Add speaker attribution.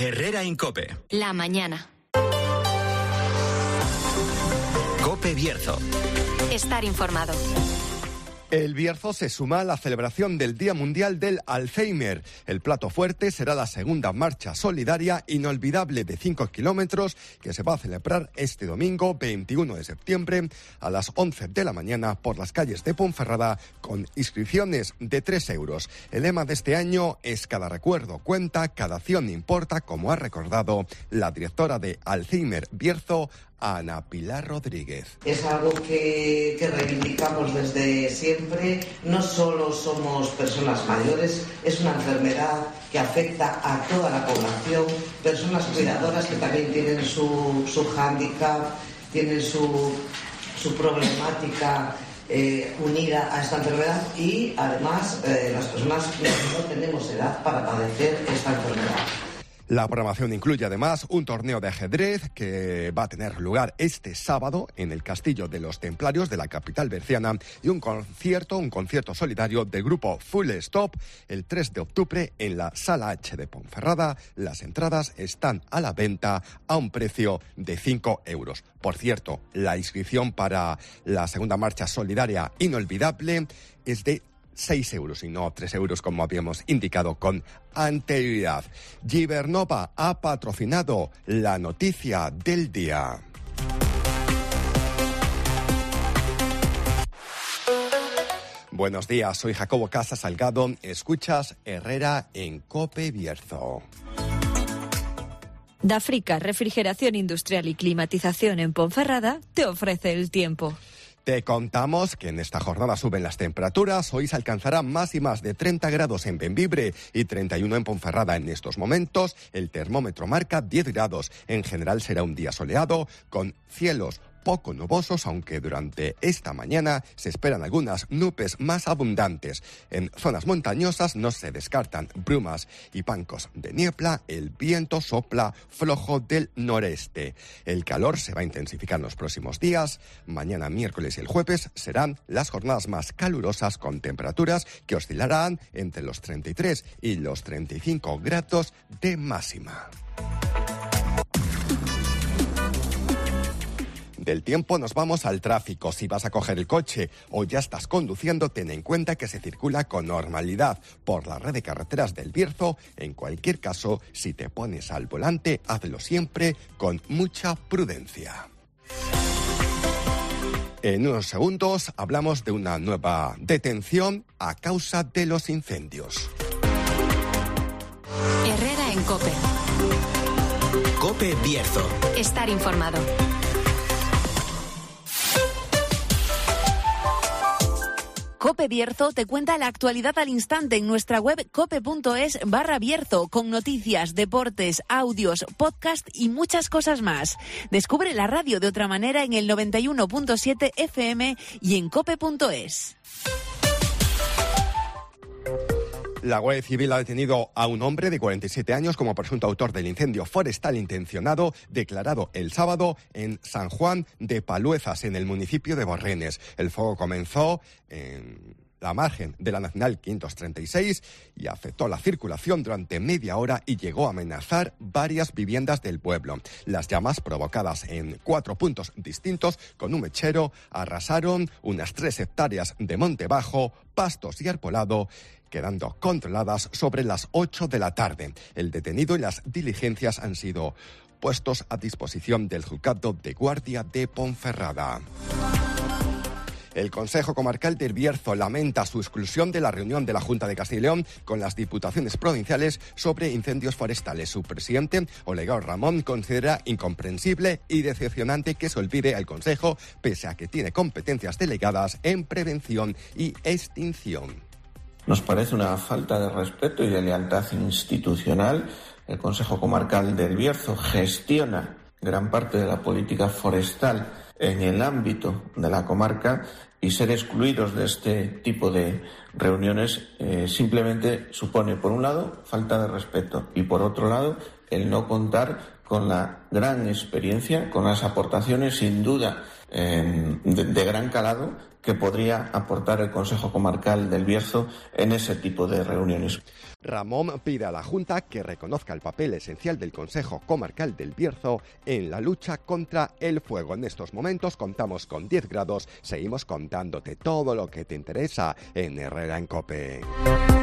Speaker 1: Herrera Incope.
Speaker 2: La mañana.
Speaker 1: Cope Bierzo.
Speaker 2: Estar informado.
Speaker 3: El Bierzo se suma a la celebración del Día Mundial del Alzheimer. El plato fuerte será la segunda marcha solidaria inolvidable de 5 kilómetros que se va a celebrar este domingo 21 de septiembre a las 11 de la mañana por las calles de Ponferrada con inscripciones de 3 euros. El lema de este año es cada recuerdo cuenta, cada acción importa, como ha recordado la directora de Alzheimer Bierzo, Ana Pilar Rodríguez.
Speaker 4: Es algo que reivindicamos desde siempre. No solo somos personas mayores, es una enfermedad que afecta a toda la población, personas cuidadoras que también tienen su hándicap, tienen su problemática unida a esta enfermedad y además las personas que no tenemos edad para padecer esta enfermedad.
Speaker 3: La programación incluye además un torneo de ajedrez que va a tener lugar este sábado en el Castillo de los Templarios de la capital berciana y un concierto solidario del grupo Full Stop el 3 de octubre en la Sala H de Ponferrada. Las entradas están a la venta a un precio de 5 euros. Por cierto, la inscripción para la segunda marcha solidaria inolvidable es de 6 euros y no 3 euros como habíamos indicado con anterioridad. Gibernova ha patrocinado la noticia del día. Buenos días, soy Jacobo Casa Salgado. Escuchas Herrera en Cope Bierzo.
Speaker 5: Dafrica, refrigeración industrial y climatización en Ponferrada, te ofrece el tiempo.
Speaker 3: Te contamos que en esta jornada suben las temperaturas. Hoy se alcanzará máximas de 30 grados en Bembibre y 31 en Ponferrada. En estos momentos el termómetro marca 10 grados. En general será un día soleado con cielos poco nubosos, aunque durante esta mañana se esperan algunas nubes más abundantes. En zonas montañosas no se descartan brumas y bancos de niebla. El viento sopla flojo del noreste. El calor se va a intensificar en los próximos días. Mañana, miércoles y el jueves serán las jornadas más calurosas con temperaturas que oscilarán entre los 33 y los 35 grados de máxima. Del tiempo nos vamos al tráfico. Si vas a coger el coche o ya estás conduciendo, ten en cuenta que se circula con normalidad por la red de carreteras del Bierzo. En cualquier caso, si te pones al volante, hazlo siempre con mucha prudencia. En unos segundos hablamos de una nueva detención a causa de los incendios.
Speaker 2: Herrera en Cope.
Speaker 1: Cope Bierzo.
Speaker 2: Estar informado.
Speaker 5: Cope Bierzo te cuenta la actualidad al instante en nuestra web cope.es/Bierzo con noticias, deportes, audios, podcast y muchas cosas más. Descubre la radio de otra manera en el 91.7 FM y en cope.es.
Speaker 3: La Guardia Civil ha detenido a un hombre de 47 años como presunto autor del incendio forestal intencionado declarado el sábado en San Juan de Paluezas, en el municipio de Borrenes. El fuego comenzó en la margen de la Nacional 536 y afectó la circulación durante media hora y llegó a amenazar varias viviendas del pueblo. Las llamas, provocadas en 4 puntos distintos con un mechero, arrasaron unas 3 hectáreas de monte bajo, pastos y arbolado, quedando controladas sobre las 8 de la tarde. El detenido y las diligencias han sido puestos a disposición del Juzgado de Guardia de Ponferrada. El Consejo Comarcal del Bierzo lamenta su exclusión de la reunión de la Junta de Castilla y León con las diputaciones provinciales sobre incendios forestales. Su presidente, Oleguer Ramón, considera incomprensible y decepcionante que se olvide al Consejo, pese a que tiene competencias delegadas en prevención y extinción.
Speaker 6: Nos parece una falta de respeto y de lealtad institucional. El Consejo Comarcal del Bierzo gestiona gran parte de la política forestal en el ámbito de la comarca y ser excluidos de este tipo de reuniones simplemente supone, por un lado, falta de respeto y, por otro lado, el no contar con la gran experiencia, con las aportaciones sin duda de gran calado que podría aportar el Consejo Comarcal del Bierzo en ese tipo de reuniones.
Speaker 3: Ramón pide a la Junta que reconozca el papel esencial del Consejo Comarcal del Bierzo en la lucha contra el fuego. En estos momentos contamos con 10 grados, seguimos contándote todo lo que te interesa en Herrera en COPE.